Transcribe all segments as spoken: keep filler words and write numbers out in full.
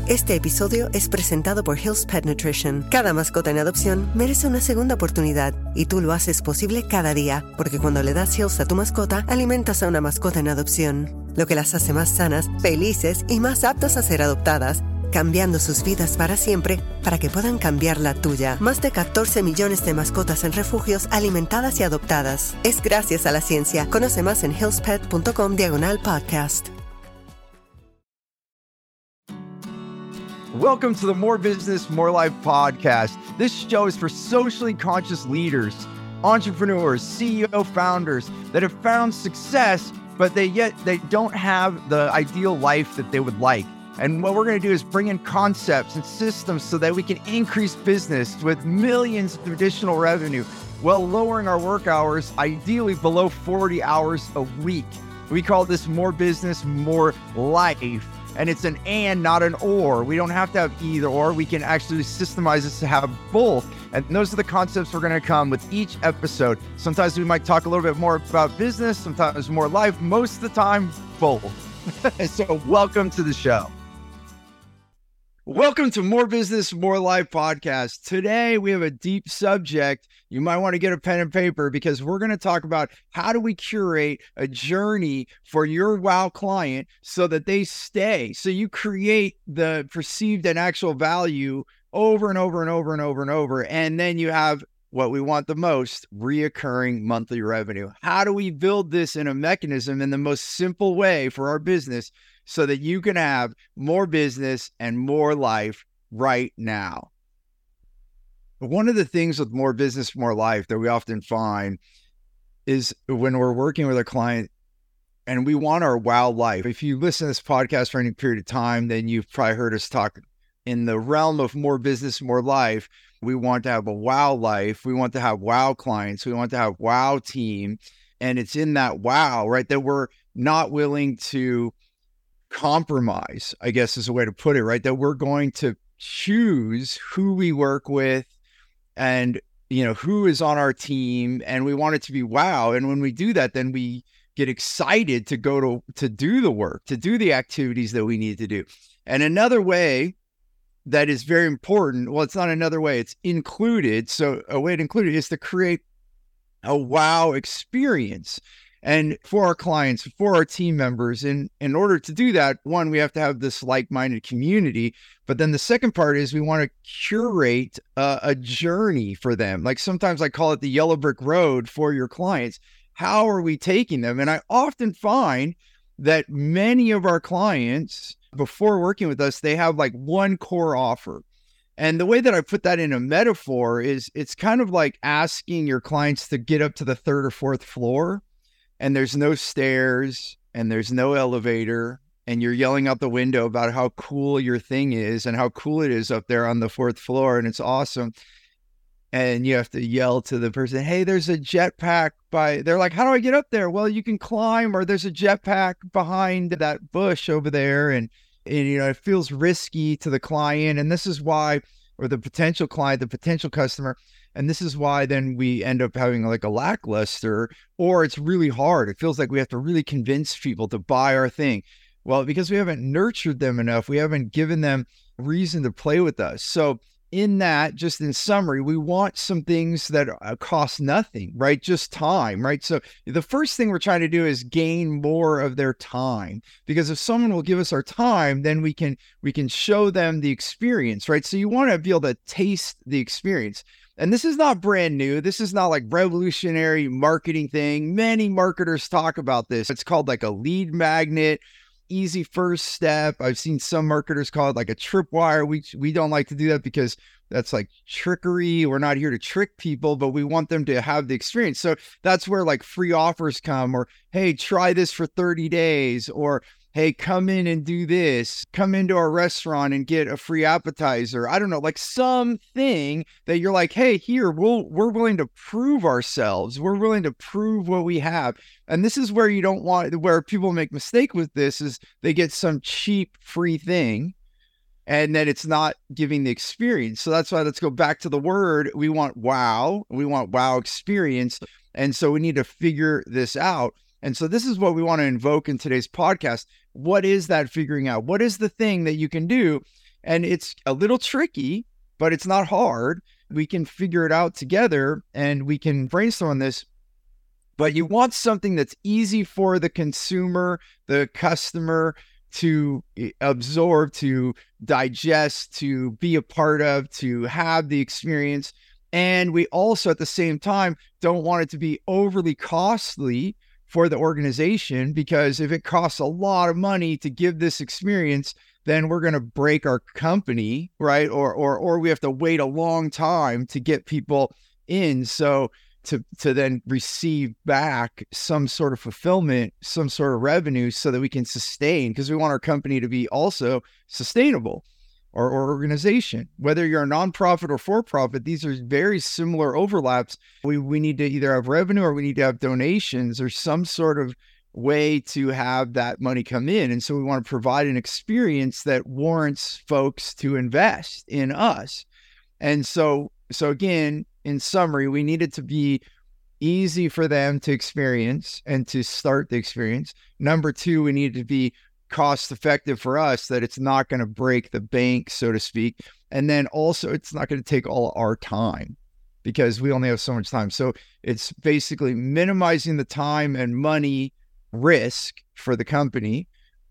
Este episodio es presentado por Hill's Pet Nutrition. Cada mascota en adopción merece una segunda oportunidad y tú lo haces posible cada día, porque cuando le das Hill's a tu mascota, alimentas a una mascota en adopción, lo que las hace más sanas, felices y más aptas a ser adoptadas, cambiando sus vidas para siempre para que puedan cambiar la tuya. Más de catorce millones de mascotas en refugios alimentadas y adoptadas. Es gracias a la ciencia. Conoce más en hillspet.com diagonal podcast. Welcome to the More Business, More Life podcast. This show is for socially conscious leaders, entrepreneurs, C E O founders that have found success, but they yet they don't have the ideal life that they would like. And what we're going to do is bring in concepts and systems so that we can increase business with millions of additional revenue while lowering our work hours, ideally below forty hours a week. We call this More Business, More Life. And it's an and, not an or. We don't have to have either or. We can actually systemize this to have both. And those are the concepts we're going to come with each episode. Sometimes we might talk a little bit more about business, sometimes more life, most of the time, both. So welcome to the show. Welcome to More Business, More Life podcast. Today, we have a deep subject. You might want to get a pen and paper because we're going to talk about how do we curate a journey for your wow client so that they stay. So you create the perceived and actual value over and over and over and over and over. And then you have what we want the most, reoccurring monthly revenue. How do we build this in a mechanism in the most simple way for our business so that you can have more business and more life right now? One of the things with More Business, More Life that we often find is when we're working with a client and we want our wow life. If you listen to this podcast for any period of time, then you've probably heard us talk in the realm of more business, more life. We want to have a wow life. We want to have wow clients. We want to have wow team. And it's in that wow, right, that we're not willing to compromise, I guess is a way to put it, right? That we're going to choose who we work with and, you know, who is on our team, and we want it to be wow. And when we do that, then we get excited to go to, to do the work, to do the activities that we need to do. And another way that is very important, well, it's not another way, it's included. So a way to include it is to create a wow experience. And for our clients, for our team members, in, in order to do that, one, we have to have this like-minded community. But then the second part is we want to curate a, a journey for them. Like sometimes I call it the yellow brick road for your clients. How are we taking them? And I often find that many of our clients, before working with us, they have like one core offer. And the way that I put that in a metaphor is it's kind of like asking your clients to get up to the third or fourth floor, and there's no stairs and there's no elevator, and you're yelling out the window about how cool your thing is and how cool it is up there on the fourth floor, and it's awesome. And you have to yell to the person, hey, there's a jetpack by, they're like, how do I get up there? Well, you can climb, or there's a jetpack behind that bush over there. And, and you know, it feels risky to the client. And this is why, or the potential client, the potential customer. And this is why then we end up having like a lackluster, or it's really hard. It feels like we have to really convince people to buy our thing. Well, because we haven't nurtured them enough, we haven't given them reason to play with us. So in that, just in summary, we want some things that cost nothing, right? Just time, right? So the first thing we're trying to do is gain more of their time, because if someone will give us our time, then we can, we can show them the experience, right? So you want to be able to taste the experience. And this is not brand new. This is not like revolutionary marketing thing. Many marketers talk about this. It's called like a lead magnet, easy first step. I've seen some marketers call it like a tripwire. We, we don't like to do that because that's like trickery. We're not here to trick people, but we want them to have the experience. So that's where like free offers come, or, hey, try this for thirty days, or, hey, come in and do this, come into our restaurant and get a free appetizer. I don't know, like something that you're like, hey, here, we'll, we're willing to prove ourselves. We're willing to prove what we have. And this is where you don't want, where people make mistake with this is they get some cheap free thing and then it's not giving the experience. So that's why let's go back to the word. We want wow. We want wow experience. And so we need to figure this out. And so this is what we want to invoke in today's podcast. What is that figuring out? What is the thing that you can do? And it's a little tricky, but it's not hard. We can figure it out together and we can brainstorm on this. But you want something that's easy for the consumer, the customer to absorb, to digest, to be a part of, to have the experience. And we also, at the same time, don't want it to be overly costly for the organization, because if it costs a lot of money to give this experience, then we're going to break our company, right? Or, or, or we have to wait a long time to get people in. So to, to then receive back some sort of fulfillment, some sort of revenue so that we can sustain, because we want our company to be also sustainable, or, or organization. Whether you're a nonprofit or for-profit, these are very similar overlaps. We, we need to either have revenue or we need to have donations or some sort of way to have that money come in. And so we want to provide an experience that warrants folks to invest in us. And so, so again, in summary, we need it to be easy for them to experience and to start the experience. Number two, we need it to be cost effective for us, that it's not going to break the bank, so to speak. And then also it's not going to take all our time, because we only have so much time. So it's basically minimizing the time and money risk for the company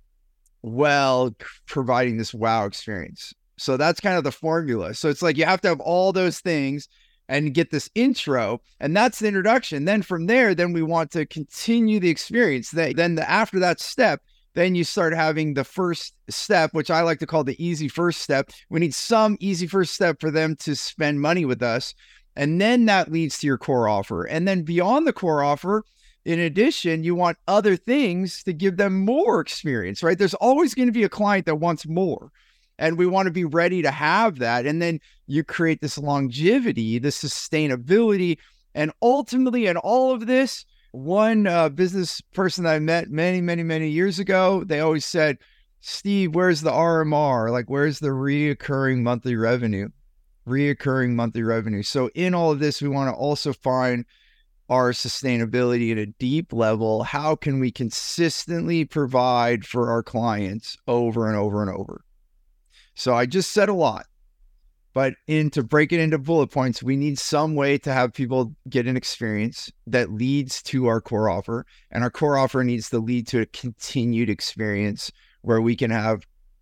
while providing this wow experience. So that's kind of the formula. So it's like you have to have all those things and get this intro, and that's the introduction. Then from there, then we want to continue the experience. Then the, after that step, then you start having the first step, which I like to call the easy first step. We need some easy first step for them to spend money with us. And then that leads to your core offer. And then beyond the core offer, in addition, you want other things to give them more experience, right? There's always going to be a client that wants more. And we want to be ready to have that. And then you create this longevity, this sustainability. And ultimately, in all of this, one uh, business person that I met many, many, many years ago, they always said, Steve, where's the R M R? Like, where's the reoccurring monthly revenue? Reoccurring monthly revenue. So in all of this, we want to also find our sustainability at a deep level. How can we consistently provide for our clients over and over and over? So I just said a lot, but in to break it into bullet points, we need some way to have people get an experience that leads to our core offer. And our core offer needs to lead to a continued experience where we can have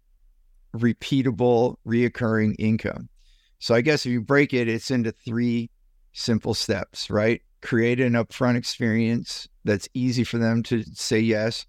repeatable, reoccurring income. So I guess if you break it, it's into three simple steps, right? Create an upfront experience that's easy for them to say yes.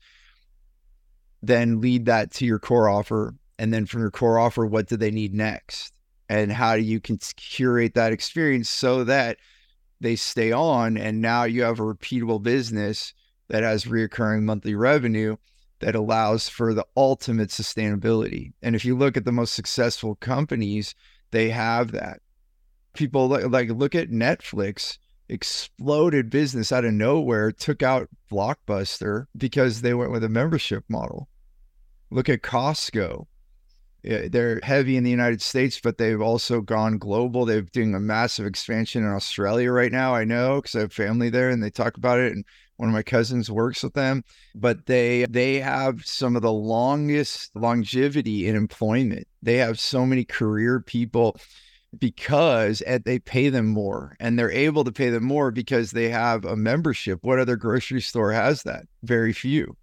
Then lead that to your core offer. And then from your core offer, what do they need next? And how do you can curate that experience so that they stay on? And now you have a repeatable business that has reoccurring monthly revenue that allows for the ultimate sustainability. And if you look at the most successful companies, they have that. People like, like look at Netflix, exploded business out of nowhere, took out Blockbuster because they went with a membership model. Look at Costco. They're heavy in the United States, but they've also gone global. They're doing a massive expansion in Australia right now. I know because I have family there and they talk about it. And one of my cousins works with them, but they, they have some of the longest longevity in employment. They have so many career people because they pay them more, and they're able to pay them more because they have a membership. What other grocery store has that? Very few.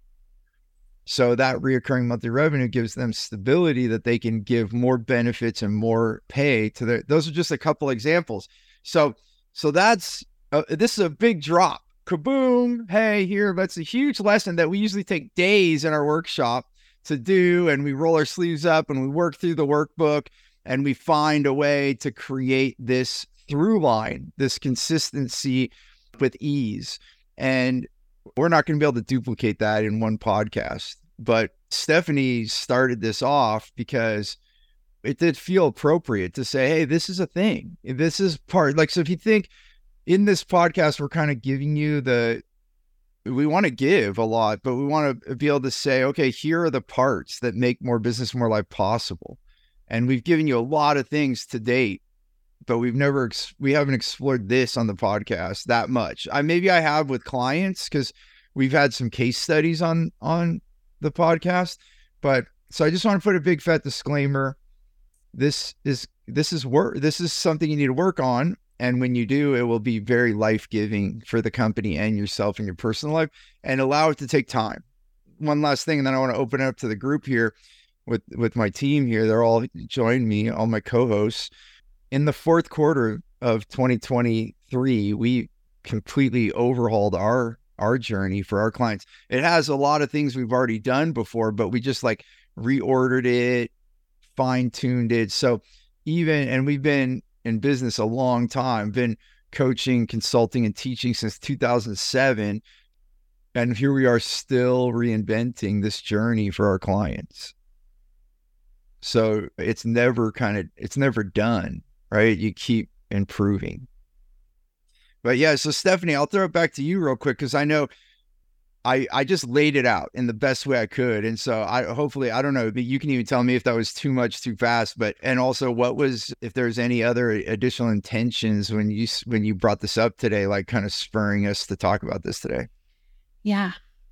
So that reoccurring monthly revenue gives them stability that they can give more benefits and more pay to their, those are just a couple examples. So, so that's, uh, this is a big drop. Kaboom. Hey, here, that's a huge lesson that we usually take days in our workshop to do. And we roll our sleeves up and we work through the workbook and we find a way to create this through line, this consistency with ease. And we're not going to be able to duplicate that in one podcast, but Stephanie started this off because it did feel appropriate to say, hey, this is a thing. This is part, like, so if you think in this podcast, we're kind of giving you the, we want to give a lot, but we want to be able to say, okay, here are the parts that make More Business, More Life possible. And we've given you a lot of things to date, but we've never, we haven't explored this on the podcast that much. I, maybe I have with clients because we've had some case studies on, on the podcast, but so I just want to put a big fat disclaimer. this is, this is work. This is something you need to work on. And when you do, it will be very life-giving for the company and yourself and your personal life, and allow it to take time. One last thing, and then I want to open it up to the group here with, with my team here. They're all joined me, all my co-hosts. In the fourth quarter of twenty twenty-three, we completely overhauled our, our journey for our clients. It has a lot of things we've already done before, but we just like reordered it, fine-tuned it. So even, and we've been in business a long time, been coaching, consulting, and teaching since two thousand seven. And here we are still reinventing this journey for our clients. So it's never kind of, it's never done, right? You keep improving. But yeah, so Stephanie, I'll throw it back to you real quick, because I know I, I just laid it out in the best way I could. And so I hopefully, I don't know, but you can even tell me if that was too much, too fast, but, and also what was, if there's any other additional intentions when you, when you brought this up today, like kind of spurring us to talk about this today. Yeah.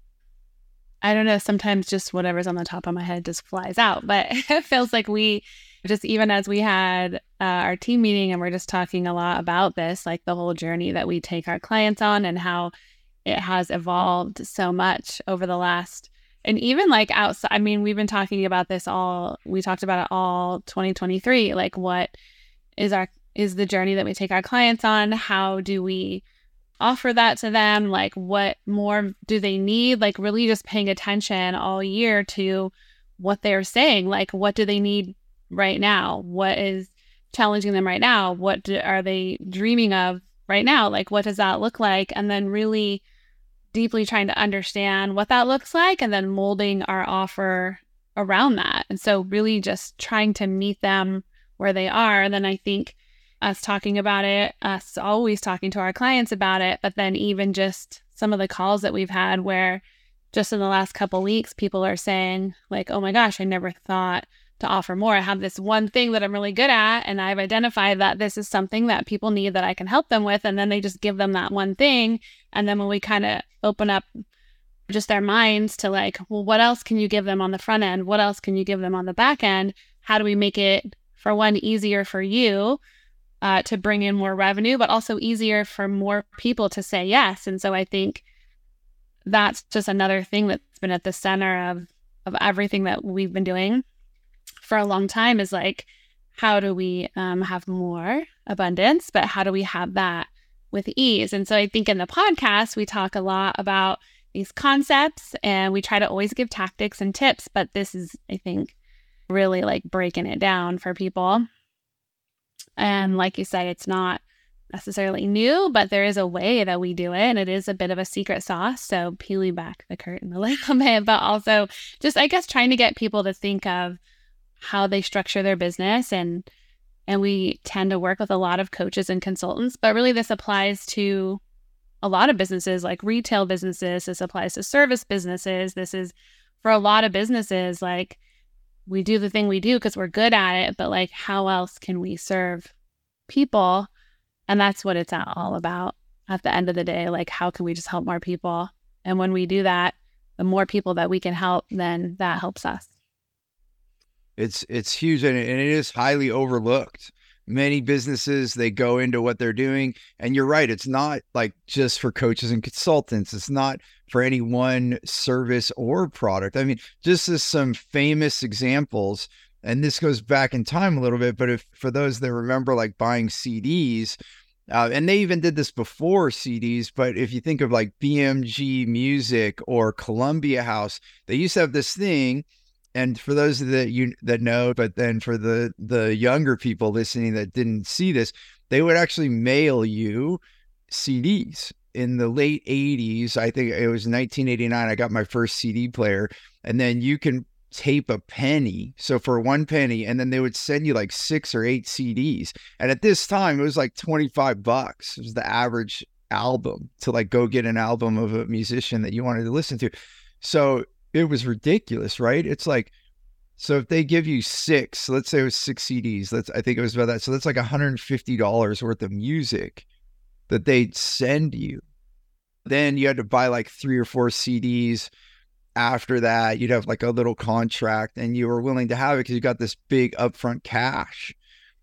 I don't know. Sometimes just whatever's on the top of my head just flies out, but it feels like we just, even as we had uh, our team meeting and we're just talking a lot about this, like the whole journey that we take our clients on and how it has evolved so much over the last, and even like outside, I mean, we've been talking about this all, we talked about it all twenty twenty-three, like what is our, is the journey that we take our clients on? How do we offer that to them? Like what more do they need? Like really just paying attention all year to what they're saying. Like what do they need right now? What is challenging them right now? What do, are they dreaming of right now? Like what does that look like? And then really deeply trying to understand what that looks like and then molding our offer around that. And so really just trying to meet them where they are. And then I think us talking about it, us always talking to our clients about it, but then even just some of the calls that we've had where just in the last couple of weeks, people are saying like, oh my gosh, I never thought to offer more. I have this one thing that I'm really good at, and I've identified that this is something that people need that I can help them with. And then they just give them that one thing. And then when we kind of open up just their minds to like, well, what else can you give them on the front end? What else can you give them on the back end? How do we make it, for one, easier for you uh, to bring in more revenue, but also easier for more people to say yes? And so I think that's just another thing that's been at the center of, of everything that we've been doing for a long time is like, how do we um, have more abundance, but how do we have that with ease? And so I think in the podcast, we talk a lot about these concepts and we try to always give tactics and tips, but this is, I think, really like breaking it down for people. And like you said, it's not necessarily new, but there is a way that we do it, and it is a bit of a secret sauce. So peeling back the curtain a little bit, but also just, I guess, trying to get people to think of how they structure their business. And and we tend to work with a lot of coaches and consultants, but really this applies to a lot of businesses, like retail businesses. This applies to service businesses. This is for a lot of businesses, like we do the thing we do because we're good at it, but like how else can we serve people? And that's what it's all about at the end of the day. Like, how can we just help more people? And when we do that, the more people that we can help, then that helps us. It's it's huge, and it, and it is highly overlooked. Many businesses, they go into what they're doing, and you're right, it's not like just for coaches and consultants. It's not for any one service or product. I mean, just as some famous examples, and this goes back in time a little bit, but if for those that remember like buying C Ds, uh, and they even did this before C Ds, but if you think of like B M G Music or Columbia House, they used to have this thing. And for those that you that know, but then for the the younger people listening that didn't see this, they would actually mail you C Ds. In the late eighties, I think it was nineteen eighty-nine, I got my first C D player, and then you can tape a penny. So for one penny, and then they would send you like six or eight C Ds. And at this time, it was like twenty-five bucks. It was the average album to like go get an album of a musician that you wanted to listen to. So it was ridiculous, right? It's like, so if they give you six, let's say it was six C Ds, let's, I think it was about that. So that's like one hundred fifty dollars worth of music that they'd send you. Then you had to buy like three or four C Ds. after that, you'd have like a little contract and you were willing to have it because you got this big upfront cash.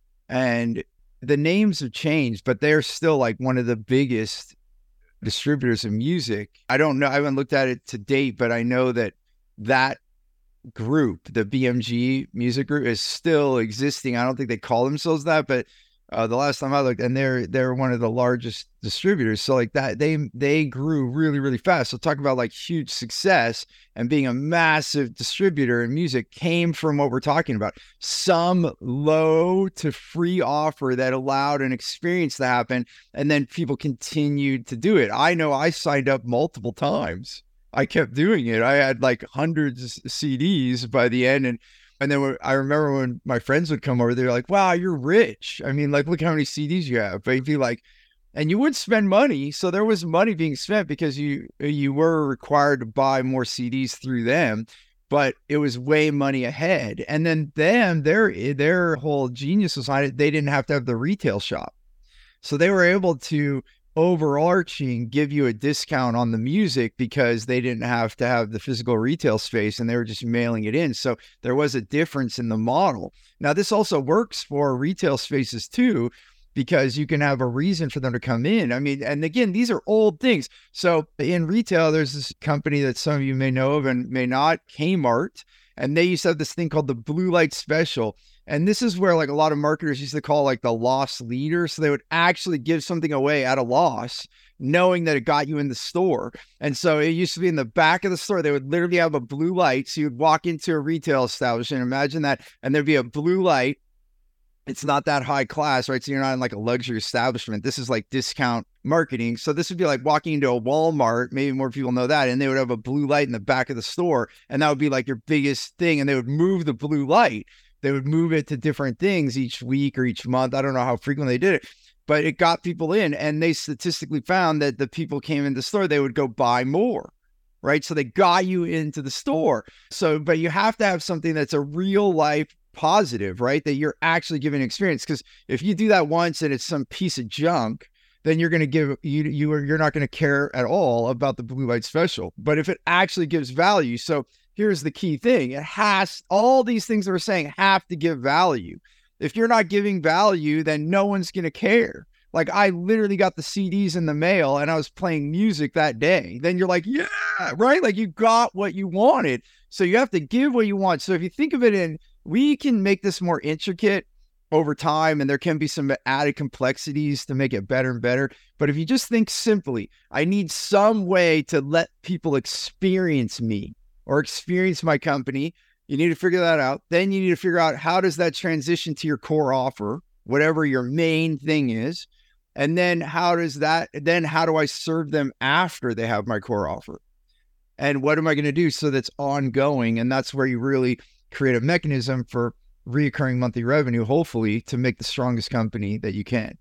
And the names have changed, but they're still like one of the biggest distributors of music. I don't know. I haven't looked at it to date, but I know that that group, the B M G music group, is still existing. I don't think they call themselves that, but uh, the last time I looked, and they're they're one of the largest distributors. So like that, they they grew really really fast. So talk about like huge success and being a massive distributor in music came from what we're talking about. Some low to free offer that allowed an experience to happen, and then people continued to do it. I know I signed up multiple times. I kept doing it. I had like hundreds of C Ds by the end. And and then when, I remember when my friends would come over, they're like, wow, you're rich. I mean, like, look how many C Ds you have. But you'd be like, and you would spend money. So there was money being spent because you you were required to buy more C Ds through them, but it was way money ahead. And then them, their, their whole genius was on it. They didn't have to have the retail shop. So they were able to overarching give you a discount on the music because they didn't have to have the physical retail space and they were just mailing it in. So there was a difference in the model. Now this also works for retail spaces too, because you can have a reason for them to come in. I mean, and again, these are old things. So in retail, there's this company that some of you may know of and may not, Kmart, and they used to have this thing called the Blue Light Special. And this is where like a lot of marketers used to call like the loss leader. So they would actually give something away at a loss, knowing that it got you in the store. And so it used to be in the back of the store. They would literally have a blue light. So you'd walk into a retail establishment, imagine that, and there'd be a blue light. It's not that high class, right? So you're not in like a luxury establishment. This is like discount marketing. So this would be like walking into a Walmart. Maybe more people know that. And they would have a blue light in the back of the store. And that would be like your biggest thing. And they would move the blue light. They would move it to different things each week or each month. I don't know how frequently they did it, but it got people in. And they statistically found that the people came in the store, they would go buy more, right? So they got you into the store. So, but you have to have something that's a real life positive, right? That you're actually giving experience. Because if you do that once and it's some piece of junk, then you're going to give you, you are, you're not going to care at all about the Blue Light Special. But if it actually gives value, so here's the key thing. It has, all these things that we're saying have to give value. If you're not giving value, then no one's going to care. Like I literally got the C Ds in the mail and I was playing music that day. Then you're like, yeah, right? Like you got what you wanted. So you have to give what you want. So if you think of it in, we can make this more intricate over time and there can be some added complexities to make it better and better. But if you just think simply, I need some way to let people experience me or experience my company. You need to figure that out. Then you need to figure out how does that transition to your core offer, whatever your main thing is. And then how does that, then how do I serve them after they have my core offer? And what am I going to do so that's ongoing? And that's where you really create a mechanism for reoccurring monthly revenue, hopefully to make the strongest company that you can.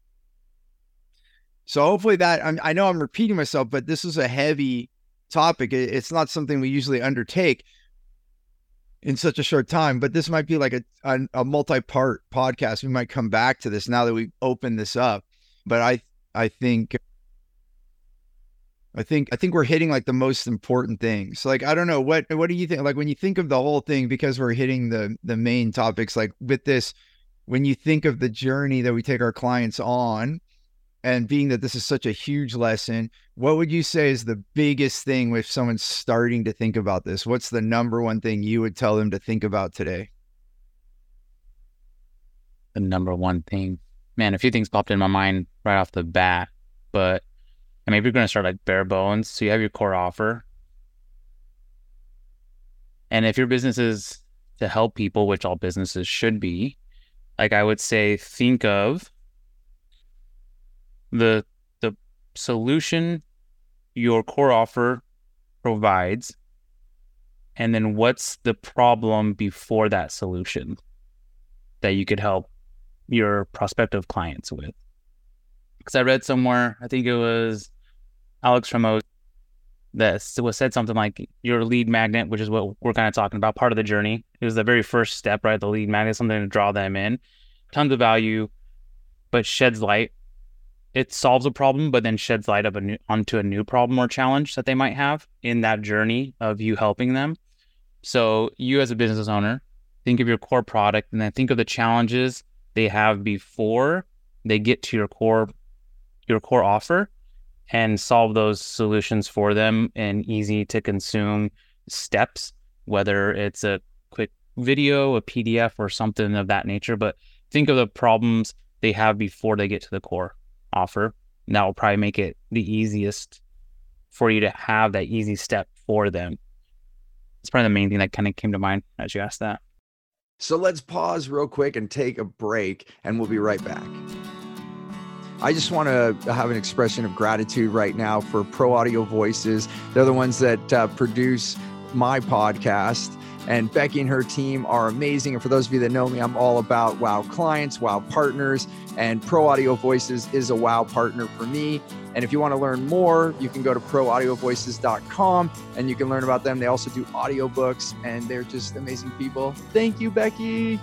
So hopefully that, I'm, I know I'm repeating myself, but this is a heavy topic. It's not something we usually undertake in such a short time, but this might be like a, a, a multi-part podcast. We might come back to this now that we've opened this up, but I, I think, I think, I think we're hitting like the most important things. Like, I don't know, what, what do you think? Like when you think of the whole thing, because we're hitting the, the main topics, like with this, when you think of the journey that we take our clients on, and being that this is such a huge lesson, what would you say is the biggest thing if someone's starting to think about this? What's the number one thing you would tell them to think about today? The number one thing, man, a few things popped in my mind right off the bat, but I mean, if you're going to start like bare bones, so you have your core offer. And if your business is to help people, which all businesses should be, like I would say, think of the the solution your core offer provides, and then what's the problem before that solution that you could help your prospective clients with. Because I read somewhere, I think it was Alex Rameau, that was said something like your lead magnet, which is what we're kind of talking about, part of the journey. It was the very first step, right? The lead magnet, something to draw them in. Tons of value, but sheds light it solves a problem, but then sheds light of a new, onto a new problem or challenge that they might have in that journey of you helping them. So you as a business owner, think of your core product and then think of the challenges they have before they get to your core, your core offer, and solve those solutions for them in easy to consume steps, whether it's a quick video, a P D F, or something of that nature. But think of the problems they have before they get to the core offer. And that will probably make it the easiest for you to have that easy step for them. It's probably the main thing that kind of came to mind as you asked that. So let's pause real quick and take a break, and we'll be right back. I just want to have an expression of gratitude right now for Pro Audio Voices. They're the ones that uh, produce my podcast, and Becky and her team are amazing. And for those of you that know me, I'm all about wow clients, wow partners, and Pro Audio Voices is a wow partner for me. And if you want to learn more, you can go to pro audio voices dot com and you can learn about them. They also do audiobooks, and they're just amazing people. Thank you, Becky.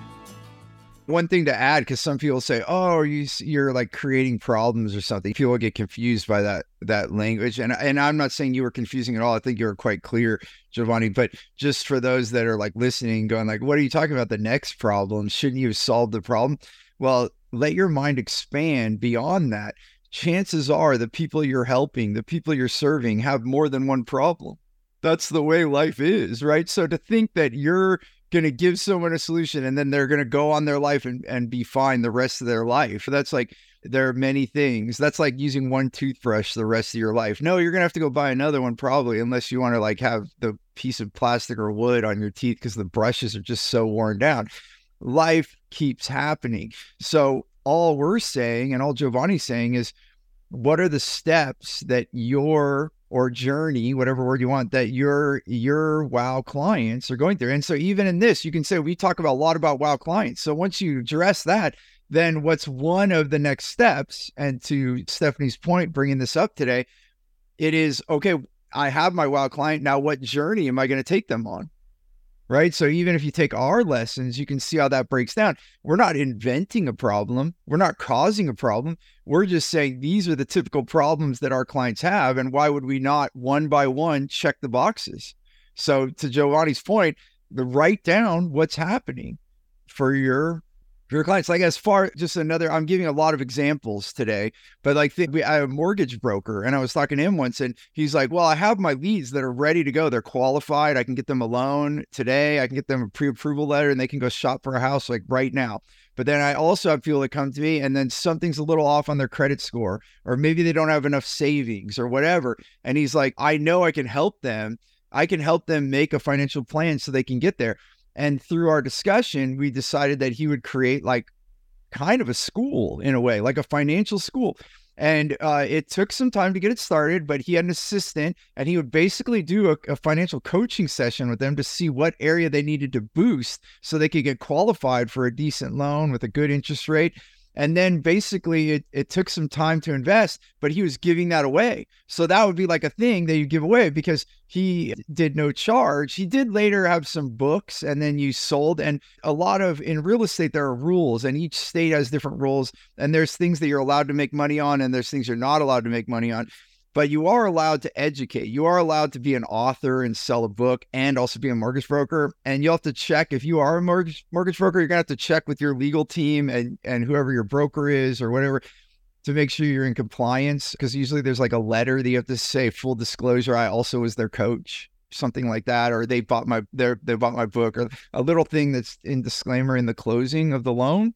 One thing to add, because some people say, "Oh, you you're like creating problems or something." People get confused by that that language, and and I'm not saying you were confusing at all. I think you were quite clear, Giovanni. But just for those that are like listening, going like, "What are you talking about? The next problem? Shouldn't you have solved the problem?" Well, let your mind expand beyond that. Chances are the people you're helping, the people you're serving, have more than one problem. That's the way life is, right? So to think that you're going to give someone a solution and then they're going to go on their life and, and be fine the rest of their life. That's like, there are many things. That's like using one toothbrush the rest of your life. No, you're going to have to go buy another one probably, unless you want to like have the piece of plastic or wood on your teeth because the brushes are just so worn down. Life keeps happening. So all we're saying and all Giovanni's saying is, what are the steps that your or journey, whatever word you want, that your your wow clients are going through? And so even in this, you can say we talk about a lot about wow clients. So once you address that, then what's one of the next steps? And to Stephanie's point, bringing this up today, it is, okay, I have my wow client. Now what journey am I going to take them on? Right? So even if you take our lessons, you can see how that breaks down. We're not inventing a problem. We're not causing a problem. We're just saying these are the typical problems that our clients have. And why would we not one by one check the boxes? So to Giovanni's point, the write down what's happening for your for your clients. Like as far, just another, I'm giving a lot of examples today, but like the, we, I have a mortgage broker and I was talking to him once and he's like, well, I have my leads that are ready to go. They're qualified. I can get them a loan today. I can get them a pre-approval letter and they can go shop for a house like right now. But then I also have people that come to me and then something's a little off on their credit score, or maybe they don't have enough savings or whatever. And he's like, I know I can help them. I can help them make a financial plan so they can get there. And through our discussion, we decided that he would create like kind of a school in a way, like a financial school. And uh, it took some time to get it started, but he had an assistant and he would basically do a, a financial coaching session with them to see what area they needed to boost so they could get qualified for a decent loan with a good interest rate. And then basically it, it took some time to invest, but he was giving that away. So that would be like a thing that you give away because he did no charge. He did later have some books and then you sold. And a lot of, in real estate, there are rules and each state has different rules. And there's things that you're allowed to make money on and there's things you're not allowed to make money on. But you are allowed to educate. You are allowed to be an author and sell a book and also be a mortgage broker. And you'll have to check, if you are a mortgage mortgage broker, you're going to have to check with your legal team and, and whoever your broker is or whatever to make sure you're in compliance. Because usually there's like a letter that you have to say, full disclosure, I also was their coach, something like that. Or they bought my their they bought my book, or a little thing that's in disclaimer in the closing of the loan.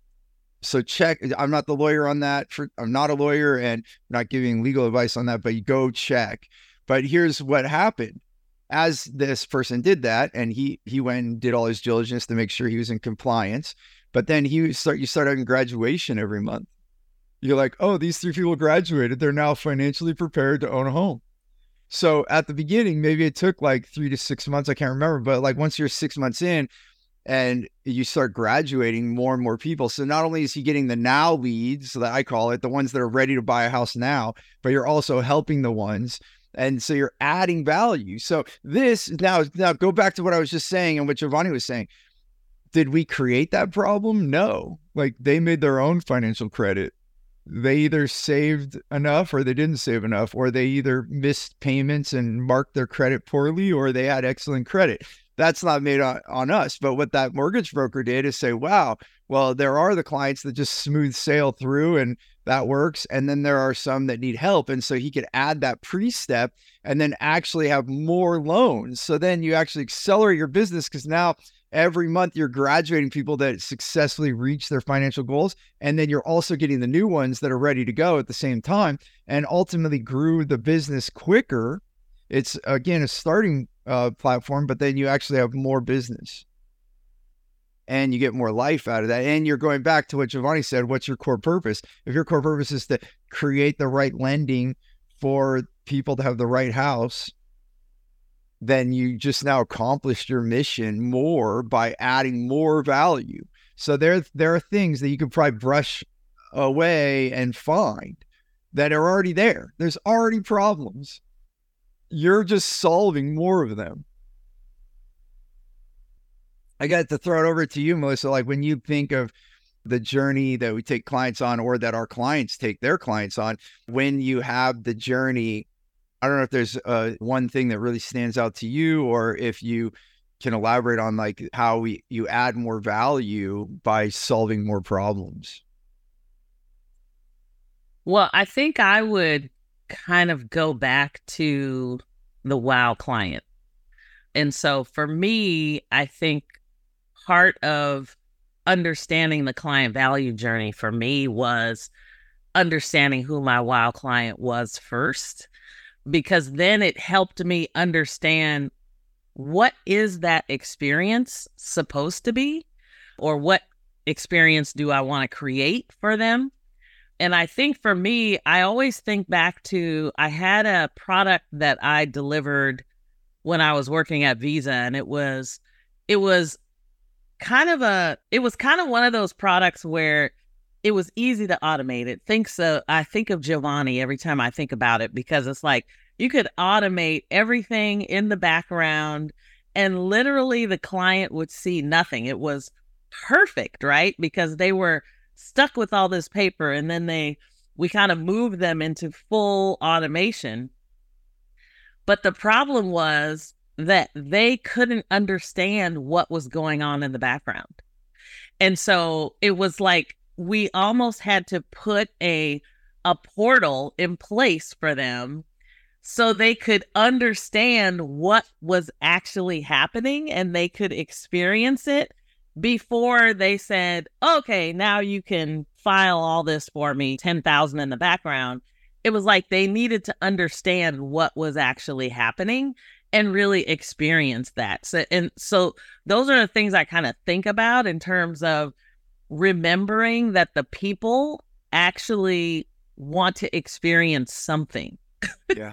So check, I'm not the lawyer on that. For, I'm not a lawyer and not giving legal advice on that, but you go check. But here's what happened. As this person did that, and he he went and did all his diligence to make sure he was in compliance. But then he start you start having graduation every month. You're like, oh, these three people graduated. They're now financially prepared to own a home. So at the beginning, maybe it took like three to six months. I can't remember. But like once you're six months in, and you start graduating more and more people. So not only is he getting the now leads, that I call it, the ones that are ready to buy a house now, but you're also helping the ones. And so you're adding value. So this now, now go back to what I was just saying and what Giovanni was saying. Did we create that problem? No. Like they made their own financial credit. they either saved enough or they didn't save enough, or they either missed payments and marked their credit poorly, or they had excellent credit. That's not made on, on us. But what that mortgage broker did is say, wow, well, there are the clients that just smooth sail through and that works. And then there are some that need help. And so he could add that pre-step and then actually have more loans. So then you actually accelerate your business, because now every month you're graduating people that successfully reach their financial goals. And then you're also getting the new ones that are ready to go at the same time, and ultimately grew the business quicker. It's, again, a starting uh, platform, but then you actually have more business and you get more life out of that. And you're going back to what Giovanni said, what's your core purpose? If your core purpose is to create the right lending for people to have the right house, then you just now accomplished your mission more by adding more value. So there, there are things that you could probably brush away and find that are already there. There's already problems. You're just solving more of them. I got to throw it over to you, Melissa. Like, when you think of the journey that we take clients on, or that our clients take their clients on, when you have the journey, I don't know if there's uh, one thing that really stands out to you, or if you can elaborate on like how we you add more value by solving more problems. Well, I think I would kind of go back to the wow client. And so for me, I think part of understanding the client value journey for me was understanding who my wow client was first, because then it helped me understand, what is that experience supposed to be, or what experience do I want to create for them? And I think for me, I always think back to, I had a product that I delivered when I was working at Visa, and it was, it was kind of a, it was kind of one of those products where it was easy to automate it. Think so. I think of Giovanni every time I think about it, because it's like you could automate everything in the background and literally the client would see nothing. It was perfect, right? Because they were stuck with all this paper, and then they, we kind of moved them into full automation. But the problem was that they couldn't understand what was going on in the background. And so it was like, we almost had to put a, a portal in place for them so they could understand what was actually happening and they could experience it before they said, okay, now you can file all this for me, ten thousand in the background. It was like they needed to understand what was actually happening and really experience that. So, and so those are the things I kind of think about in terms of remembering that the people actually want to experience something. Yeah.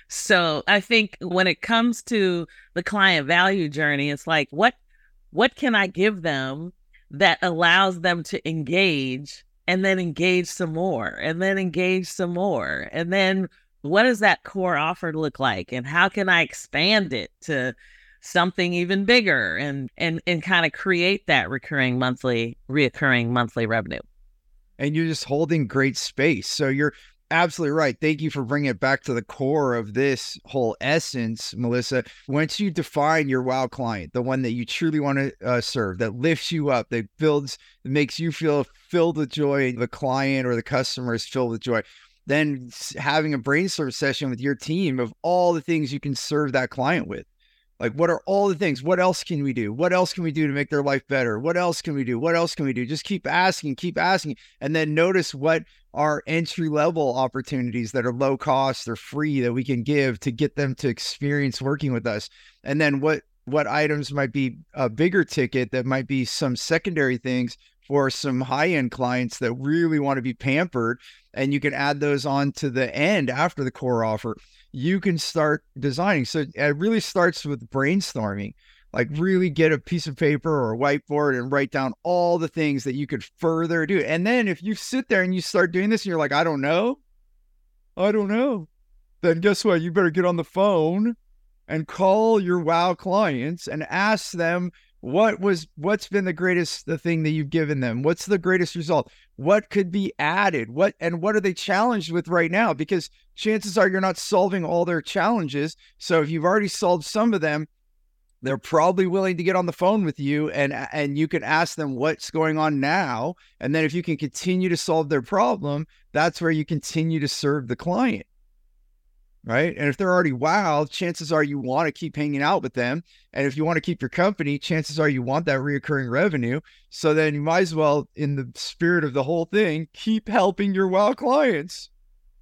So I think when it comes to the client value journey, it's like, what, what can I give them that allows them to engage, and then engage some more, and then engage some more? And then what does that core offer look like? And how can I expand it to something even bigger, and and and kind of create that recurring monthly, reoccurring monthly revenue? And you're just holding great space. So you're absolutely right. Thank you for bringing it back to the core of this whole essence, Melissa. Once you define your wow client, the one that you truly want to uh, serve, that lifts you up, that builds, that makes you feel filled with joy, the client or the customer is filled with joy, then having a brainstorm session with your team of all the things you can serve that client with. Like, what are all the things? What else can we do? What else can we do to make their life better? What else can we do? What else can we do? Just keep asking, keep asking. And then notice what are entry-level opportunities that are low cost or free that we can give to get them to experience working with us. And then what, what items might be a bigger ticket that might be some secondary things for some high-end clients that really want to be pampered. And you can add those on to the end after the core offer. You can start designing. So it really starts with brainstorming, like really get a piece of paper or a whiteboard and write down all the things that you could further do. And then if you sit there and you start doing this and you're like, I don't know, I don't know, then guess what? You better get on the phone and call your wow clients and ask them What was, what's been the greatest, the thing that you've given them? What's the greatest result? What could be added? What, and what are they challenged with right now? Because chances are you're not solving all their challenges. So if you've already solved some of them, they're probably willing to get on the phone with you, and, and you can ask them what's going on now. And then if you can continue to solve their problem, that's where you continue to serve the client. Right. And if they're already wowed, chances are you want to keep hanging out with them. And if you want to keep your company, chances are you want that reoccurring revenue. So then you might as well, in the spirit of the whole thing, keep helping your wow clients.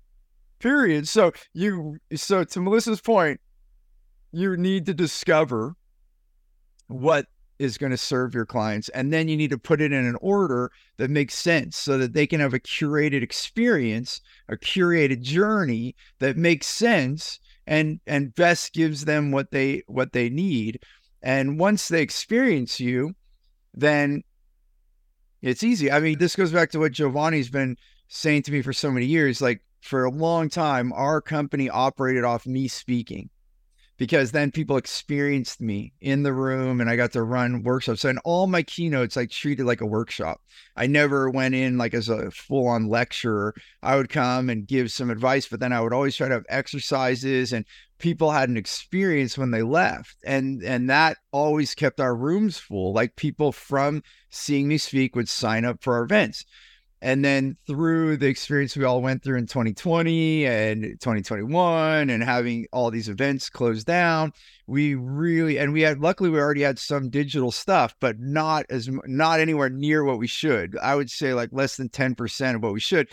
Period. So you, so to Melissa's point, you need to discover what is going to serve your clients. And then you need to put it in an order that makes sense so that they can have a curated experience, a curated journey that makes sense and, and best gives them what they, what they need. And once they experience you, then it's easy. I mean, this goes back to what Giovanni's been saying to me for so many years. Like, for a long time, our company operated off me speaking, because then people experienced me in the room and I got to run workshops. And all my keynotes I treated like a workshop. I never went in like as a full-on lecturer. I would come and give some advice, but then I would always try to have exercises, and people had an experience when they left. And, and that always kept our rooms full. Like, people from seeing me speak would sign up for our events. And then through the experience we all went through in twenty twenty and twenty twenty-one and having all these events closed down, we really, and we had, luckily we already had some digital stuff, but not as, not anywhere near what we should. I would say like less than ten percent of what we should.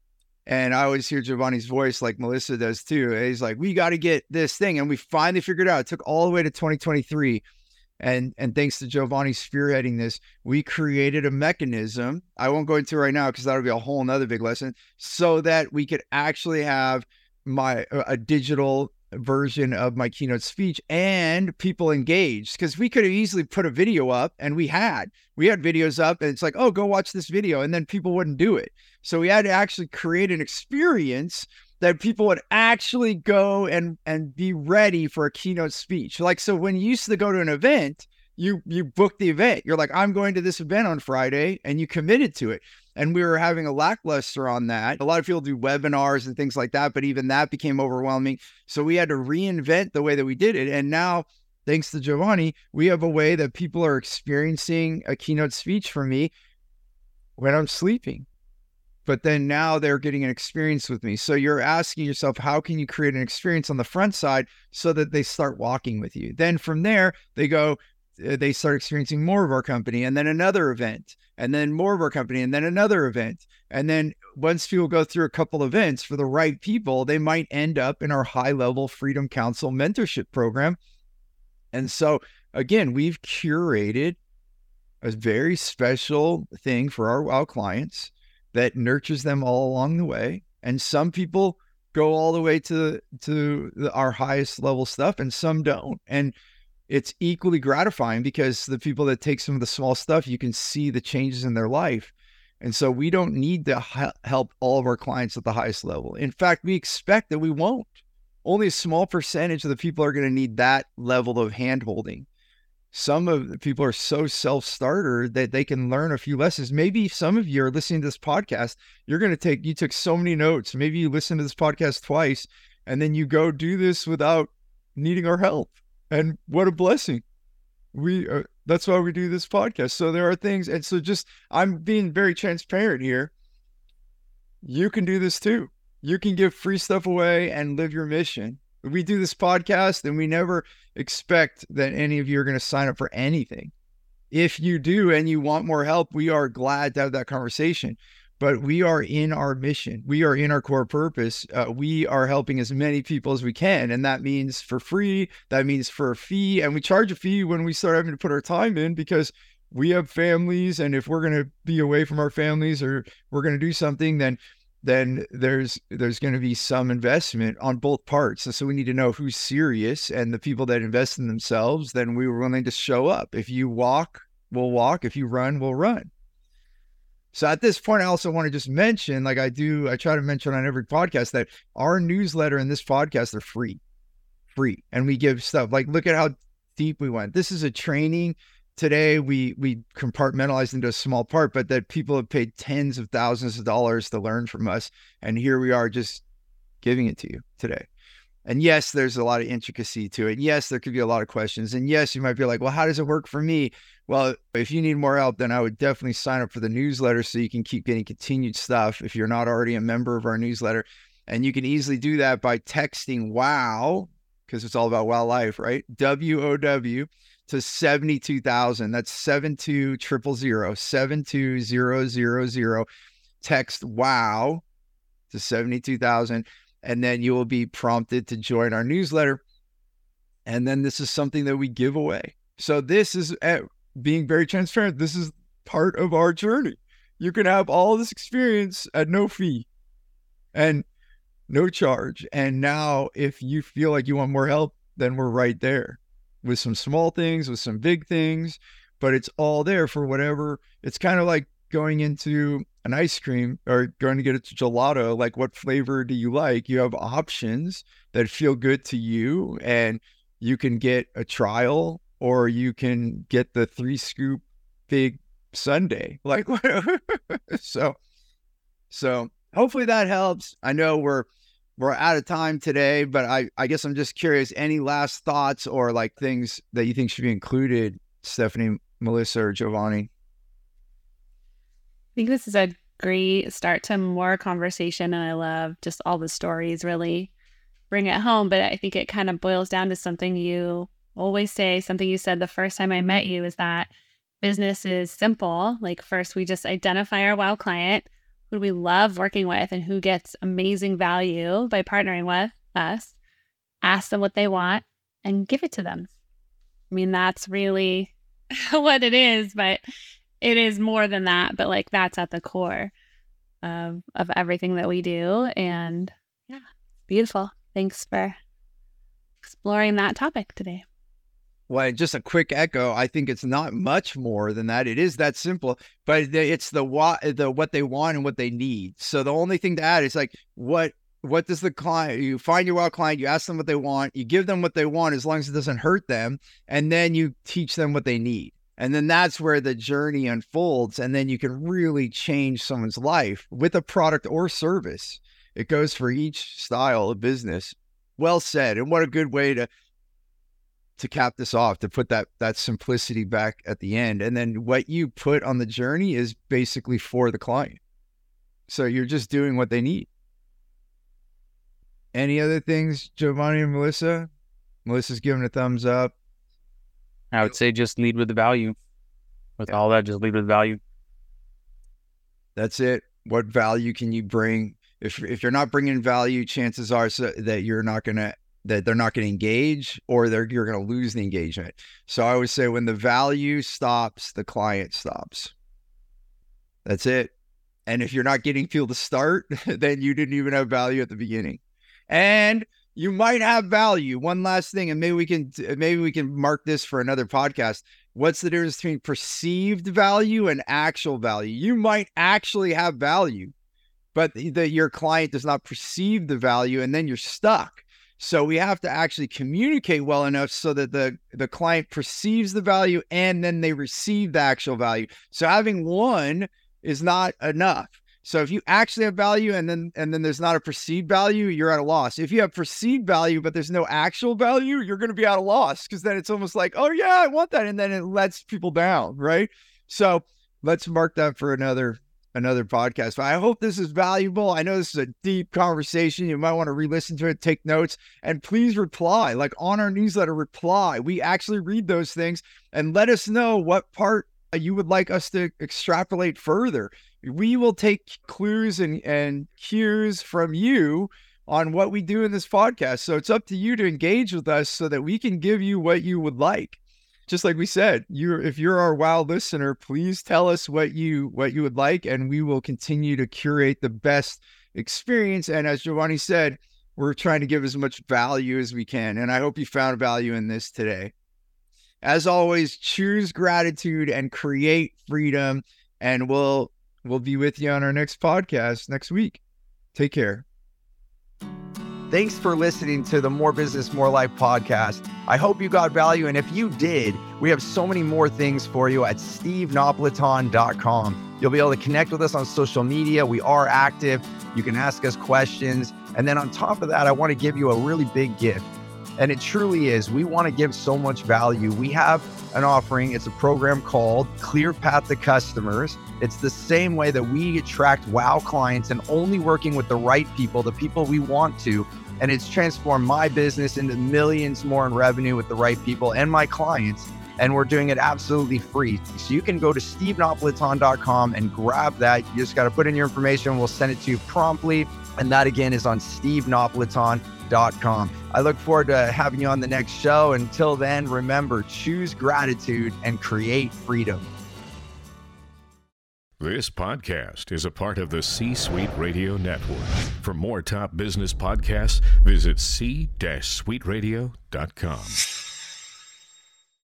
And I always hear Giovanni's voice, like Melissa does too. He's like, we got to get this thing. And we finally figured it out. It took all the way to twenty twenty-three. And, and thanks to Giovanni spearheading this, we created a mechanism. I won't go into it right now because that'll be a whole nother big lesson, so that we could actually have my, a digital version of my keynote speech and people engaged. Because we could have easily put a video up, and we had, we had videos up, and it's like, oh, go watch this video. And then people wouldn't do it. So we had to actually create an experience that people would actually go and, and be ready for a keynote speech. Like, so when you used to go to an event, you, you book the event. You're like, I'm going to this event on Friday, and you committed to it. And we were having a lackluster on that. A lot of people do webinars and things like that, but even that became overwhelming. So we had to reinvent the way that we did it. And now, thanks to Giovanni, we have a way that people are experiencing a keynote speech from me when I'm sleeping. But then now they're getting an experience with me. So you're asking yourself, how can you create an experience on the front side so that they start walking with you? Then from there, they go, they start experiencing more of our company, and then another event, and then more of our company, and then another event. And then once people go through a couple events for the right people, they might end up in our high-level Freedom Council mentorship program. And so again, we've curated a very special thing for our WOW clients that nurtures them all along the way. And some people go all the way to, to the, our highest level stuff, and some don't. And it's equally gratifying, because the people that take some of the small stuff, you can see the changes in their life. And so we don't need to help all of our clients at the highest level. In fact, we expect that we won't. Only a small percentage of the people are going to need that level of hand-holding. Some of the people are so self-starter that they can learn a few lessons. Maybe some of you are listening to this podcast. You're going to take, you took so many notes. Maybe you listen to this podcast twice, and then you go do this without needing our help. And what a blessing. We, uh, that's why we do this podcast. So there are things. And so just, I'm being very transparent here. You can do this too. You can give free stuff away and live your mission. We do this podcast, and we never expect that any of you are going to sign up for anything. If you do and you want more help, we are glad to have that conversation. But we are in our mission. We are in our core purpose. Uh, we are helping as many people as we can. And that means for free. That means for a fee. And we charge a fee when we start having to put our time in, because we have families. And if we're going to be away from our families, or we're going to do something, then then there's there's going to be some investment on both parts. And so we need to know who's serious, and the people that invest in themselves, then we were willing to show up. If you walk, we'll walk. If you run, we'll run. So at this point, I also want to just mention, like I do, I try to mention on every podcast, that our newsletter and this podcast are free, free. And we give stuff like, look at how deep we went. This is a training today we we compartmentalized into a small part, but that people have paid tens of thousands of dollars to learn from us. And here we are just giving it to you today. And yes, there's a lot of intricacy to it. Yes, there could be a lot of questions. And yes, you might be like, well, how does it work for me? Well, if you need more help, then I would definitely sign up for the newsletter so you can keep getting continued stuff if you're not already a member of our newsletter. And you can easily do that by texting WOW, because it's all about WOW Life, right? W O W to seventy-two thousand. That's seven two zero zero zero, seven two zero zero zero. Text WOW to seventy-two thousand. And then you will be prompted to join our newsletter. And then this is something that we give away. So this is uh, being very transparent. This is part of our journey. You can have all this experience at no fee and no charge. And now if you feel like you want more help, then we're right there with some small things, with some big things, but it's all there for whatever. It's kind of like going into an ice cream or going to get a gelato. Like, what flavor do you like? You have options that feel good to you, and you can get a trial, or you can get the three scoop big sundae. Like, so, so hopefully that helps. I know we're, we're out of time today, but I, I guess I'm just curious, any last thoughts or like things that you think should be included, Stephanie, Melissa, or Giovanni? I think this is a great start to more conversation, and I love just all the stories really bring it home. But I think it kind of boils down to something you always say, something you said the first time I met you, is that business is simple. Like, first we just identify our WOW client, who we love working with and who gets amazing value by partnering with us, ask them what they want and give it to them. I mean, that's really what it is, but it is more than that. But like, that's at the core of, of everything that we do. And yeah, beautiful. Thanks for exploring that topic today. Well, just a quick echo. I think it's not much more than that. It is that simple, but it's the what, the what they want and what they need. So the only thing to add is like, what what does the client? You find your WOW client, you ask them what they want, you give them what they want as long as it doesn't hurt them, and then you teach them what they need. And then that's where the journey unfolds, and then you can really change someone's life with a product or service. It goes for each style of business. Well said, and what a good way to. to cap this off, to put that that simplicity back at the end. And then what you put on the journey is basically for the client. So you're just doing what they need. Any other things, Giovanni and Melissa? Melissa's giving a thumbs up. I would say just lead with the value. With yeah. all that, just lead with value. That's it. What value can you bring? If if you're not bringing value, chances are so that you're not going to that they're not going to engage, or they're, you're going to lose the engagement. So I always say, when the value stops, the client stops. That's it. And if you're not getting people to start, then you didn't even have value at the beginning. And you might have value. One last thing, and maybe we can, maybe we can mark this for another podcast. What's the difference between perceived value and actual value? You might actually have value, but the, your client does not perceive the value, and then you're stuck. So we have to actually communicate well enough so that the, the client perceives the value and then they receive the actual value. So having one is not enough. So if you actually have value and then and then there's not a perceived value, you're at a loss. If you have perceived value but there's no actual value, you're going to be at a loss, because then it's almost like, oh yeah, I want that. And then it lets people down, right? So let's mark that for another another podcast. But I hope this is valuable. I know this is a deep conversation. You might want to re-listen to it, take notes, and please reply. Like on our newsletter, reply. We actually read those things, and let us know what part you would like us to extrapolate further. We will take clues and, and cues from you on what we do in this podcast. So it's up to you to engage with us so that we can give you what you would like. Just like we said, you're if you're our WOW listener, please tell us what you what you would like, and we will continue to curate the best experience. And as Giovanni said, we're trying to give as much value as we can. And I hope you found value in this today. As always, choose gratitude and create freedom. And we'll we'll be with you on our next podcast next week. Take care. Thanks for listening to the More Business, More Life podcast. I hope you got value. And if you did, we have so many more things for you at steve napolitan dot com. You'll be able to connect with us on social media. We are active. You can ask us questions. And then on top of that, I want to give you a really big gift. And it truly is. We want to give so much value. We have an offering. It's a program called Clear Path to Customers. It's the same way that we attract wow clients and only working with the right people, the people we want to. And it's transformed my business into millions more in revenue with the right people and my clients. And we're doing it absolutely free. So you can go to steve napolitan dot com and grab that. You just got to put in your information. We'll send it to you promptly. And that again is on steve napolitan dot com. I look forward to having you on the next show. Until then, remember, choose gratitude and create freedom. This podcast is a part of the C-Suite Radio Network. For more top business podcasts, visit c suite radio dot com.